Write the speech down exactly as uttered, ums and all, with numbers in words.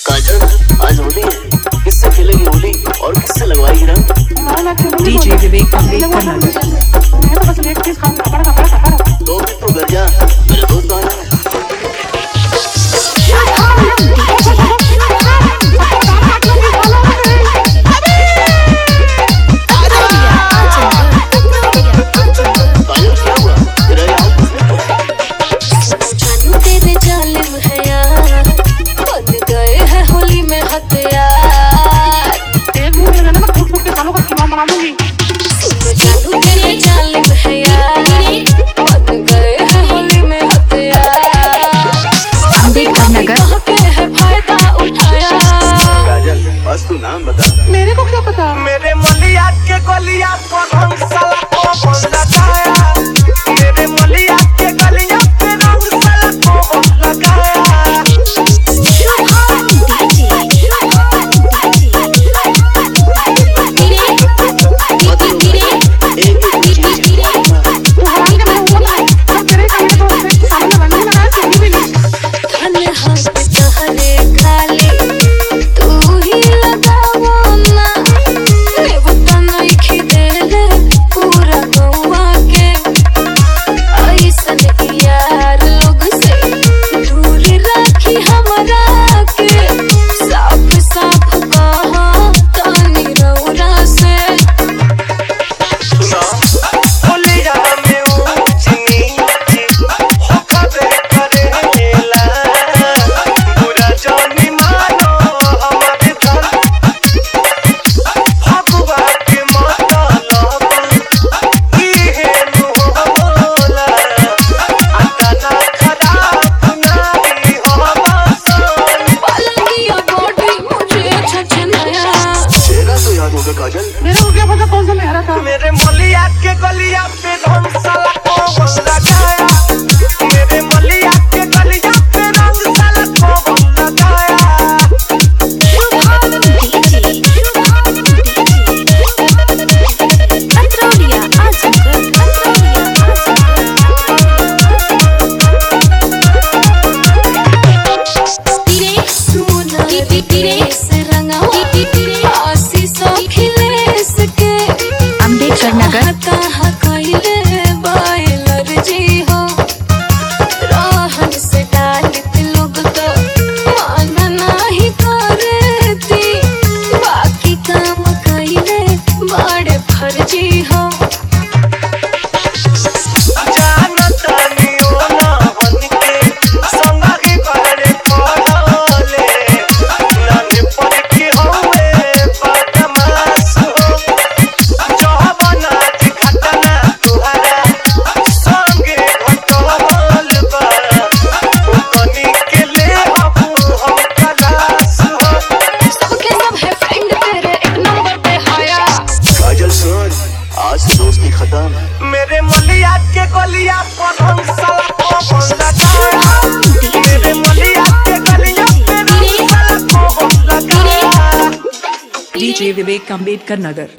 काजल आज होली है, किससे खेलेगी होली और किससे लगवाएगी रंग? डीजे विवेक अम्बेडकर नगर। मैं तो बस एक चीज खाऊं, कपड़ा कपड़ा कपड़ा। तो फिर तो घर जा, मेरा दोस्त आ रहा है। तू नाम बता। मेरे को क्या पता? मेरे मलिया के गलिया पर हम साला को बंद लगाया। मेरे मलिया के गलिया पे हम साला को बंद लगाया। मेरे को क्या पता कौन सा लहरा था? मेरे मलिया के गलिया पे हम साला को बंद लगाया। मेरे मलिया के गलिया पे हम साला को बंद लगाया। आज दोस्ती खत्म। मेरे मलिया के गलिया पर हम साला को बंद लगाया। मेरे मलिया के गलिया पे हम साला को बंद लगाया। डीजे विवेक अम्बेडकर नगर।